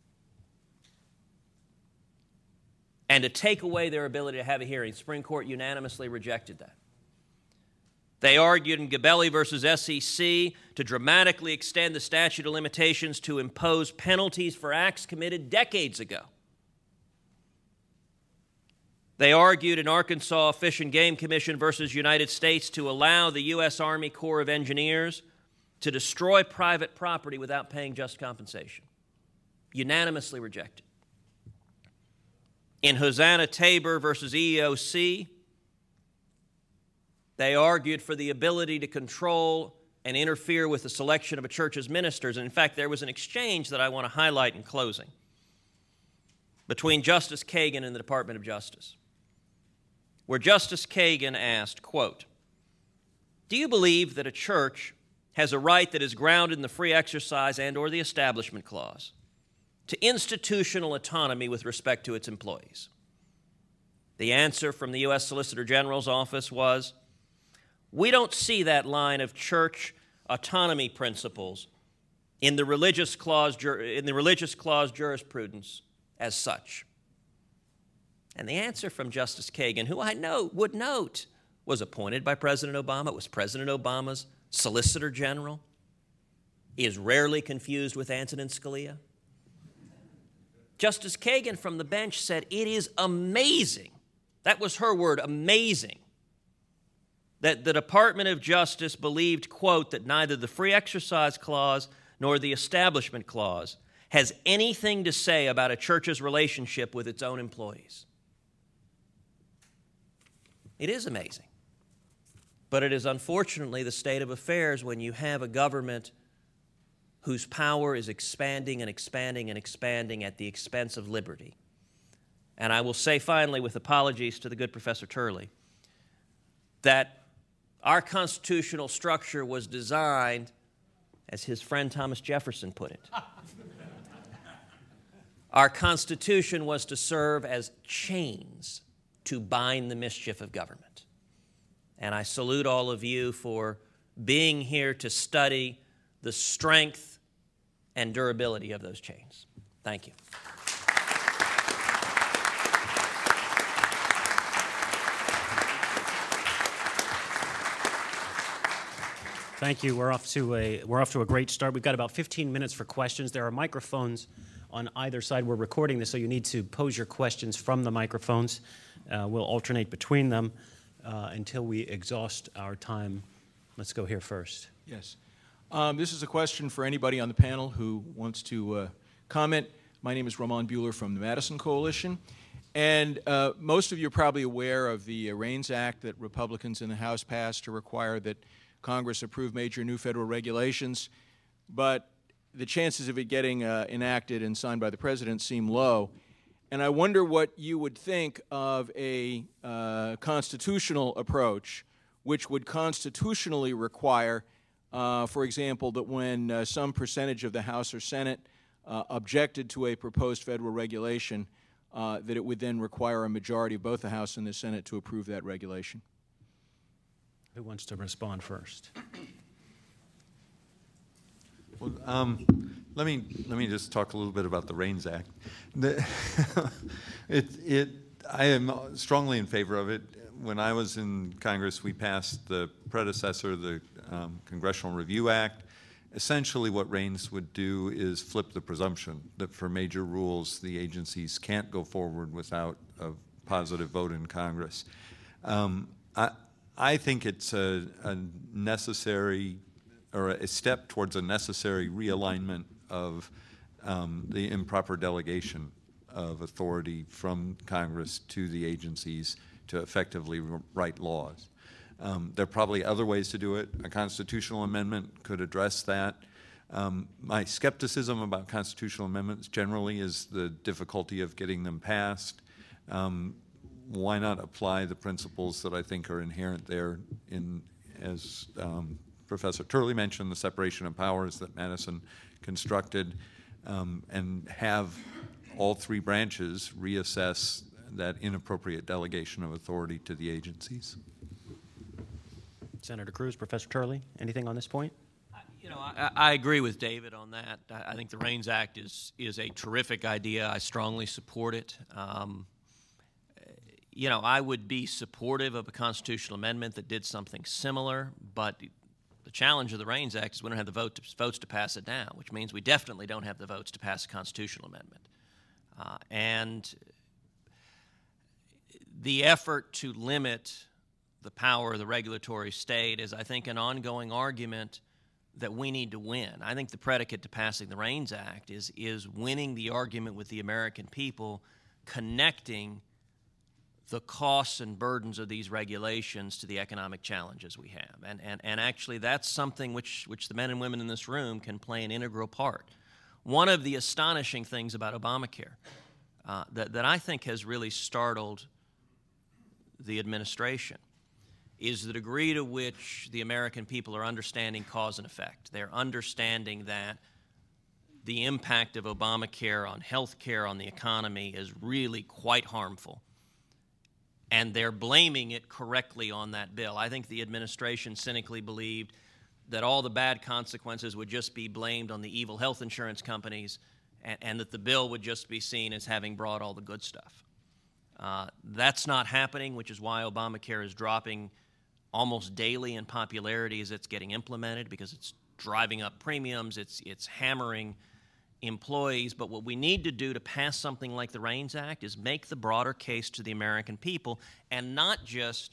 and to take away their ability to have a hearing. The Supreme Court unanimously rejected that. They argued in Gabelli versus S E C to dramatically extend the statute of limitations to impose penalties for acts committed decades ago. They argued in Arkansas Fish and Game Commission versus United States to allow the U S Army Corps of Engineers to destroy private property without paying just compensation. Unanimously rejected. In Hosanna Tabor versus E E O C, they argued for the ability to control and interfere with the selection of a church's ministers. And in fact, there was an exchange that I want to highlight in closing between Justice Kagan and the Department of Justice, where Justice Kagan asked, quote, "Do you believe that a church has a right that is grounded in the free exercise and or the Establishment Clause to institutional autonomy with respect to its employees?" The answer from the U S Solicitor General's office was, "We don't see that line of church autonomy principles in the religious clause, in the religious clause jurisprudence as such." And the answer from Justice Kagan, who I know would note was appointed by President Obama, was President Obama's Solicitor General, is rarely confused with Antonin Scalia. Justice Kagan from the bench said, "It is amazing," that was her word, amazing, that the Department of Justice believed, quote, "that neither the Free Exercise Clause nor the Establishment Clause has anything to say about a church's relationship with its own employees." It is amazing. But it is unfortunately the state of affairs when you have a government whose power is expanding and expanding and expanding at the expense of liberty. And I will say finally, with apologies to the good Professor Turley, that our constitutional structure was designed, as his friend Thomas Jefferson put it, our Constitution was to serve as chains to bind the mischief of government. And I salute all of you for being here to study the strength and durability of those chains. Thank you. Thank you. We're off to a we're off to a great start. We've got about fifteen minutes for questions. There are microphones on either side. We're recording this, so you need to pose your questions from the microphones. Uh, we'll alternate between them uh, until we exhaust our time. Let's go here first. Yes. Um, this is a question for anybody on the panel who wants to uh, comment. My name is Ramon Buehler from the Madison Coalition. And uh, most of you are probably aware of the uh, REINS Act that Republicans in the House passed to require that Congress approve major new federal regulations. But the chances of it getting uh, enacted and signed by the president seem low. And I wonder what you would think of a uh, constitutional approach which would constitutionally require, uh, for example, that when uh, some percentage of the House or Senate uh, objected to a proposed federal regulation, uh, that it would then require a majority of both the House and the Senate to approve that regulation. Who wants to respond first? Well, um, let me let me just talk a little bit about the REINS Act. The it it I am strongly in favor of it. When I was in Congress, we passed the predecessor, the um, Congressional Review Act. Essentially, what REINS would do is flip the presumption that for major rules, the agencies can't go forward without a positive vote in Congress. Um, I I think it's a, a necessary, or a step towards a necessary realignment of um, the improper delegation of authority from Congress to the agencies to effectively write laws. Um, there are probably other ways to do it. A constitutional amendment could address that. Um, my skepticism about constitutional amendments generally is the difficulty of getting them passed. Um, why not apply the principles that I think are inherent there in, as um, Professor Turley mentioned, the separation of powers that Madison constructed, um, and have all three branches reassess that inappropriate delegation of authority to the agencies. Senator Cruz, Professor Turley, anything on this point? You know, I, I agree with David on that. I, I think the REINS Act is is a terrific idea. I strongly support it. Um, you know, I would be supportive of a constitutional amendment that did something similar, but the challenge of the REINS Act is we don't have the vote to, votes to pass it down, which means we definitely don't have the votes to pass a constitutional amendment. Uh, and the effort to limit the power of the regulatory state is, I think, an ongoing argument that we need to win. I think the predicate to passing the REINS Act is, is winning the argument with the American people, connecting the costs and burdens of these regulations to the economic challenges we have. And, and, and actually, that's something which, which the men and women in this room can play an integral part. One of the astonishing things about Obamacare uh, that, that I think has really startled the administration is the degree to which the American people are understanding cause and effect. They're understanding that the impact of Obamacare on health care, on the economy, is really quite harmful. And they're blaming it correctly on that bill. I think the administration cynically believed that all the bad consequences would just be blamed on the evil health insurance companies, and, and that the bill would just be seen as having brought all the good stuff. Uh, that's not happening, which is why Obamacare is dropping almost daily in popularity as it's getting implemented, because it's driving up premiums, it's, it's hammering employees. But what we need to do to pass something like the REINS Act is make the broader case to the American people, and not just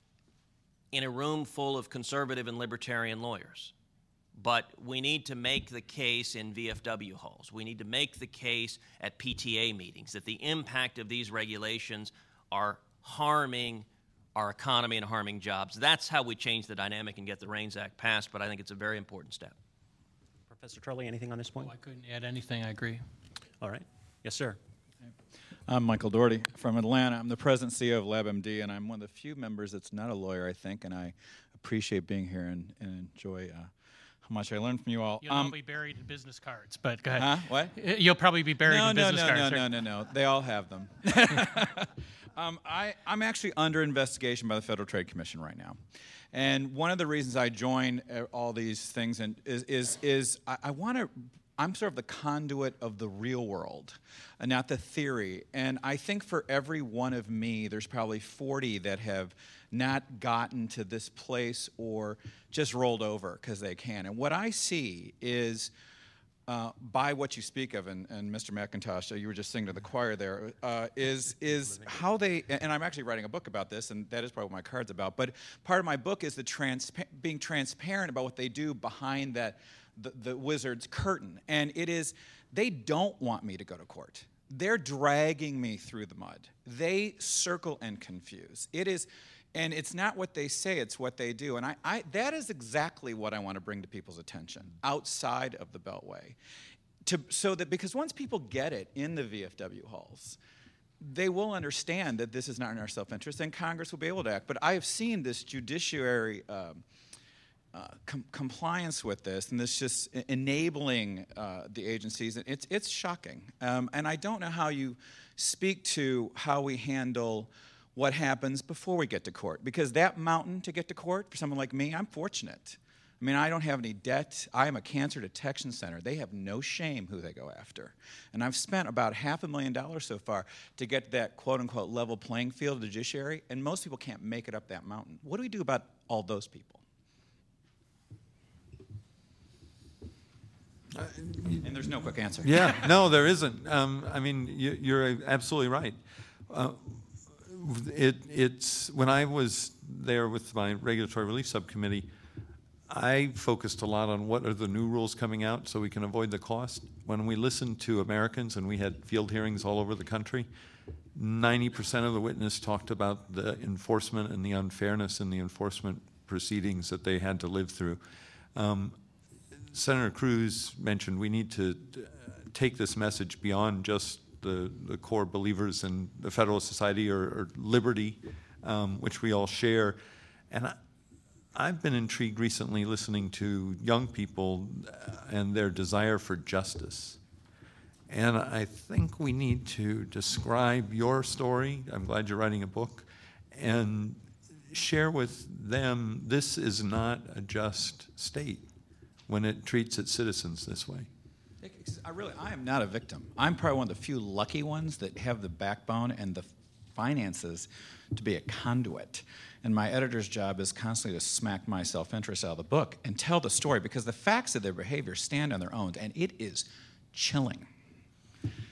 in a room full of conservative and libertarian lawyers. But we need to make the case in V F W halls. We need to make the case at P T A meetings that the impact of these regulations are harming our economy and harming jobs. That's how we change the dynamic and get the REINS Act passed, but I think it's a very important step. Professor Turley, anything on this point? Oh, I couldn't add anything. I agree. All right. Yes, sir. I'm Michael Doherty from Atlanta. I'm the president and C E O of LabMD, and I'm one of the few members that's not a lawyer, I think, and I appreciate being here and, and enjoy uh, how much I learned from you all. You'll Um, all be buried in business cards, but go ahead. Huh? What? You'll probably be buried no, in no, business no, cards. no, right? no, no, no. They all have them. um, I, I'm actually under investigation by the Federal Trade Commission right now. And one of the reasons I joined uh, all these things and is, is, is I, I want to, I'm sort of the conduit of the real world, and not the theory. And I think for every one of me, there's probably forty that have not gotten to this place or just rolled over because they can. And what I see is, uh, by what you speak of, and, and Mister McIntosh, uh, you were just singing to the choir there, uh, is, is how they, and I'm actually writing a book about this, and that is probably what my card's about, but part of my book is the transpa- being transparent about what they do behind that, the, the wizard's curtain. And it is, they don't want me to go to court. They're dragging me through the mud. They circle and confuse. It is, and it's not what they say, it's what they do. And I, I, that is exactly what I want to bring to people's attention outside of the Beltway. To, so that, because once people get it in the V F W halls, they will understand that this is not in our self-interest, and Congress will be able to act. But I have seen this judiciary um, uh, com- compliance with this, and this just enabling uh, the agencies. And it's, it's shocking. Um, and I don't know how you speak to how we handle what happens before we get to court. Because that mountain to get to court, for someone like me, I'm fortunate. I mean, I don't have any debt. I am a cancer detection center. They have no shame who they go after. And I've spent about half a million dollars so far to get that quote-unquote level playing field of the judiciary, and most people can't make it up that mountain. What do we do about all those people? Uh, and there's no quick answer. Yeah, no, there isn't. Um, I mean, you, you're absolutely right. Uh, It, it's, when I was there with my regulatory relief subcommittee, I focused a lot on what are the new rules coming out so we can avoid the cost. When we listened to Americans, and we had field hearings all over the country, ninety percent of the witnesses talked about the enforcement and the unfairness in the enforcement proceedings that they had to live through. Um, Senator Cruz mentioned we need to take this message beyond just The, the core believers in the Federalist Society or, or liberty, um, which we all share. And I, I've been intrigued recently listening to young people and their desire for justice. And I think we need to describe your story. I'm glad you're writing a book. And share with them this is not a just state when it treats its citizens this way. I really, I am not a victim. I'm probably one of the few lucky ones that have the backbone and the finances to be a conduit. And my editor's job is constantly to smack my self-interest out of the book and tell the story, because the facts of their behavior stand on their own, and it is chilling.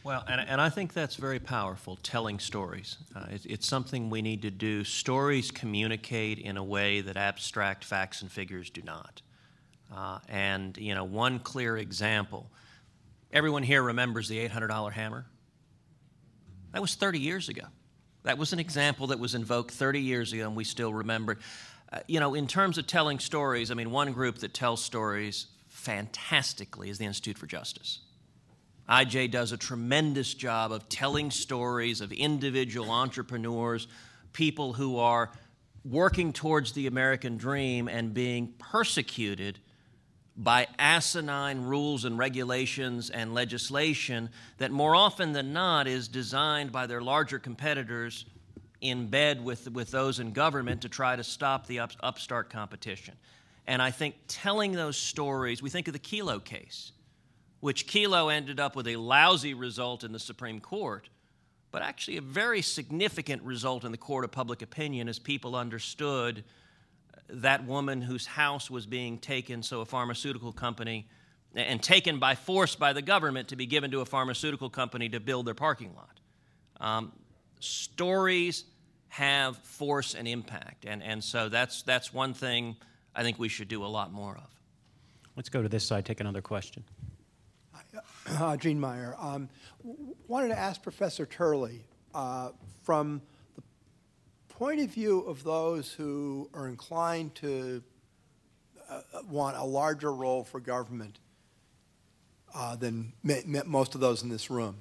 Well, and, and I think that's very powerful, telling stories. Uh, it, it's something we need to do. Stories communicate in a way that abstract facts and figures do not. Uh, and, you know, one clear example, everyone here remembers the eight hundred dollar hammer? That was thirty years ago. That was an example that was invoked thirty years ago, and we still remember it. Uh, you know, in terms of telling stories, I mean, one group that tells stories fantastically is the Institute for Justice. I J does a tremendous job of telling stories of individual entrepreneurs, people who are working towards the American dream and being persecuted by asinine rules and regulations and legislation that more often than not is designed by their larger competitors in bed with, with those in government to try to stop the up, upstart competition. And I think telling those stories, we think of the Kelo case, which Kelo ended up with a lousy result in the Supreme Court, but actually a very significant result in the court of public opinion as people understood that woman whose house was being taken, so a pharmaceutical company, and taken by force by the government to be given to a pharmaceutical company to build their parking lot. Um, stories have force and impact, and, and so that's, that's one thing I think we should do a lot more of. Let's go to this side, take another question. Uh, Gene Meyer. Um, w- wanted to ask Professor Turley, uh, from the point of view of those who are inclined to uh, want a larger role for government uh, than ma- ma- most of those in this room,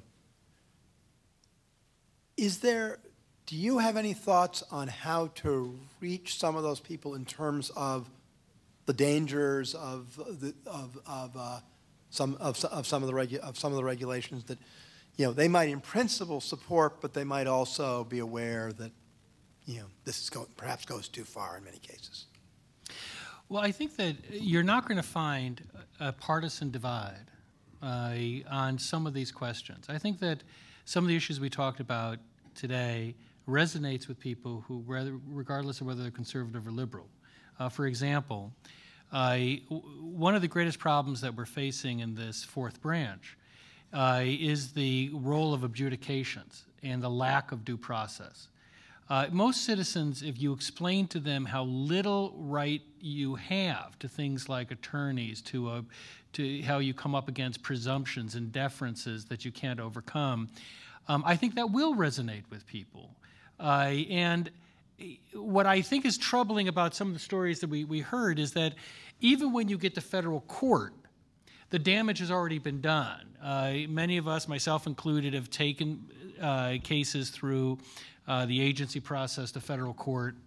is there, do you have any thoughts on how to reach some of those people in terms of the dangers of the, of, of uh, Some of, of some of the regu- of some of the regulations that, you know, they might in principle support, but they might also be aware that, you know, this is go- perhaps goes too far in many cases. Well, I think that you're not going to find a partisan divide uh, on some of these questions. I think that some of the issues we talked about today resonates with people who, regardless of whether they're conservative or liberal. Uh, for example, Uh, one of the greatest problems that we're facing in this fourth branch uh, is the role of adjudications and the lack of due process. Uh, most citizens, if you explain to them how little right you have to things like attorneys, to, a, to how you come up against presumptions and deferences that you can't overcome, um, I think that will resonate with people. Uh, and what I think is troubling about some of the stories that we, we heard is that even when you get to federal court, the damage has already been done. Uh, many of us, myself included, have taken uh, cases through uh, the agency process to federal court,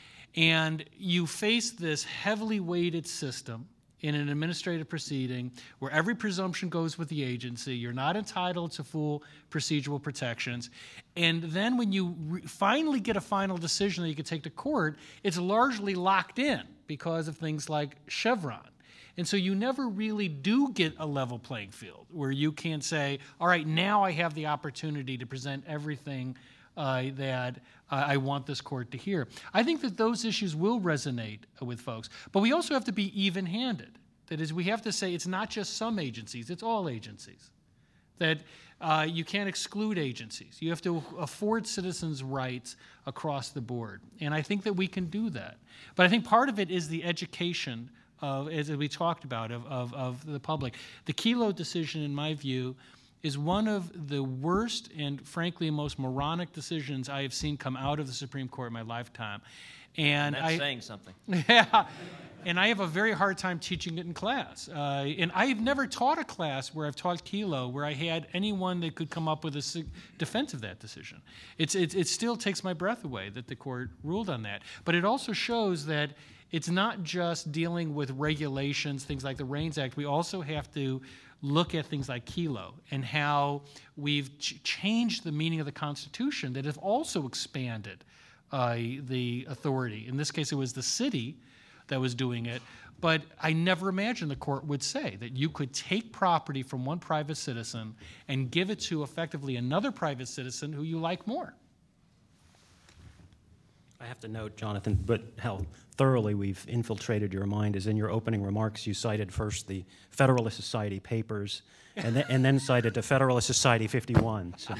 and you face this heavily weighted system in an administrative proceeding where every presumption goes with the agency. You're not entitled to full procedural protections. And then when you re- finally get a final decision that you can take to court, it's largely locked in because of things like Chevron. And so you never really do get a level playing field where you can say, all right, now I have the opportunity to present everything uh, that uh, I want this court to hear. I think that those issues will resonate with folks. But we also have to be even-handed. That is, we have to say it's not just some agencies, it's all agencies. That uh, you can't exclude agencies. You have to afford citizens rights across the board. And I think that we can do that. But I think part of it is the education of, as we talked about, of, of, of the public. The Kelo decision, in my view, is one of the worst and, frankly, most moronic decisions I have seen come out of the Supreme Court in my lifetime. And, And that's I, saying something. Yeah. And I have a very hard time teaching it in class. Uh, and I've never taught a class where I've taught Kelo where I had anyone that could come up with a defense of that decision. It's, it, it still takes my breath away that the court ruled on that. But it also shows that it's not just dealing with regulations, things like the REINS Act. We also have to look at things like Kelo and how we've ch- changed the meaning of the Constitution that have also expanded uh, the authority. In this case, it was the city that was doing it, but I never imagined the court would say that you could take property from one private citizen and give it to effectively another private citizen who you like more. I have to note, Jonathan, but how thoroughly we've infiltrated your mind is in your opening remarks. You cited first the Federalist Society papers, and then, and then cited the Federalist Society fifty-one. So.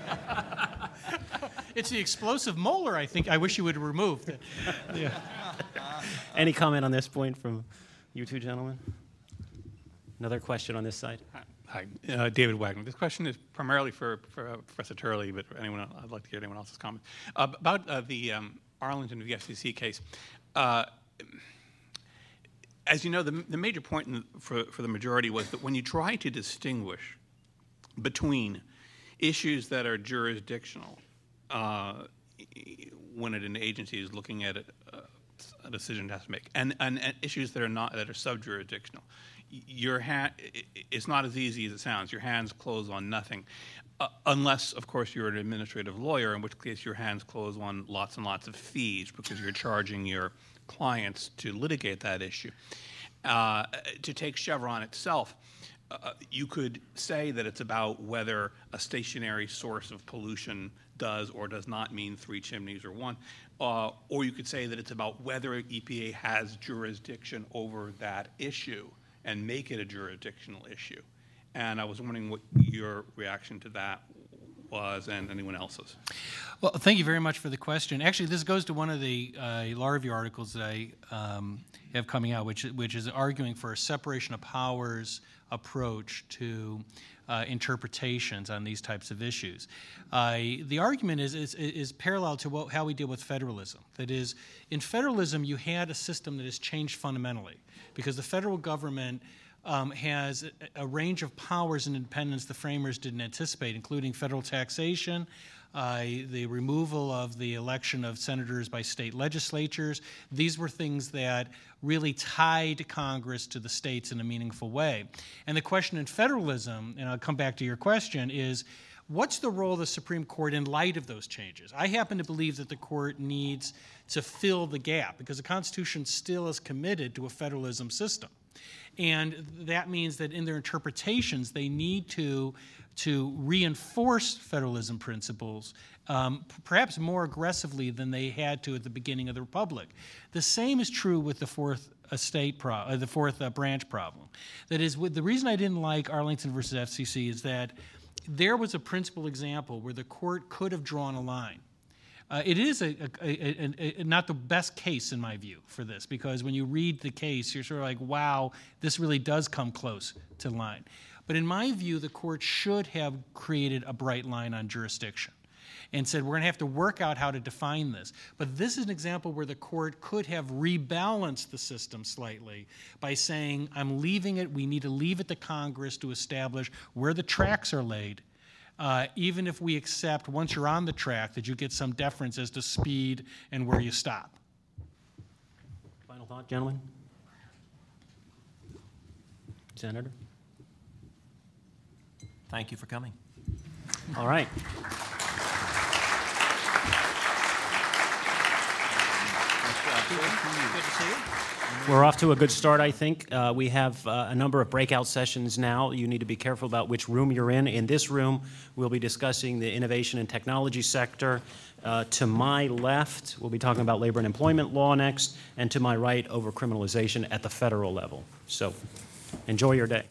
It's the explosive molar, I think. I wish you would have removed it. Yeah. Any comment on this point from you two gentlemen? Another question on this side? Hi, uh, David Wagner. This question is primarily for, for uh, Professor Turley, but for anyone else, I'd like to hear anyone else's comment. Uh, about uh, the um, Arlington v. F C C case. Uh, as you know, the, the major point in the, for, for the majority was that when you try to distinguish between issues that are jurisdictional, uh, when an agency is looking at it, uh, a decision it has to make, and, and, and issues that are not, that are sub-jurisdictional, your hand, it's not as easy as it sounds. Your hands close on nothing, uh, unless, of course, you're an administrative lawyer, in which case your hands close on lots and lots of fees because you're charging your clients to litigate that issue. Uh, to take Chevron itself, uh, you could say that it's about whether a stationary source of pollution does or does not mean three chimneys or one, uh, or you could say that it's about whether E P A has jurisdiction over that issue and make it a jurisdictional issue. And I was wondering what your reaction to that was and anyone else's. Well, thank you very much for the question. Actually, this goes to one of the uh, law review articles that I um, have coming out, which, which is arguing for a separation of powers approach to uh, interpretations on these types of issues. Uh, the argument is, is, is parallel to what, how we deal with federalism. That is, in federalism, you had a system that has changed fundamentally because the federal government um, has a, a range of powers and independence the framers didn't anticipate, including federal taxation, uh, the removal of the election of senators by state legislatures. These were things that really tied Congress to the states in a meaningful way. And the question in federalism, and I'll come back to your question, is what's the role of the Supreme Court in light of those changes? I happen to believe that the court needs to fill the gap because the Constitution still is committed to a federalism system. And that means that in their interpretations, they need to, to reinforce federalism principles, um, perhaps more aggressively than they had to at the beginning of the Republic. The same is true with the Fourth Estate, pro uh, the Fourth uh, Branch problem. That is, with, the reason I didn't like Arlington versus F C C is that there was a principal example where the court could have drawn a line. Uh, it is a, a, a, a, a, not the best case, in my view, for this, because when you read the case, you're sort of like, wow, this really does come close to the line. But in my view, the court should have created a bright line on jurisdiction and said, we're going to have to work out how to define this. But this is an example where the court could have rebalanced the system slightly by saying, I'm leaving it, we need to leave it to Congress to establish where the tracks are laid, uh, even if we accept, once you're on the track, that you get some deference as to speed and where you stop. Final thought, gentlemen? Senator? Thank you for coming. All right. Good to see you. We're off to a good start, I think. Uh, we have uh, a number of breakout sessions now. You need to be careful about which room you're in. In this room, we'll be discussing the innovation and technology sector. Uh, to my left, we'll be talking about labor and employment law next, and to my right, over criminalization at the federal level. So enjoy your day.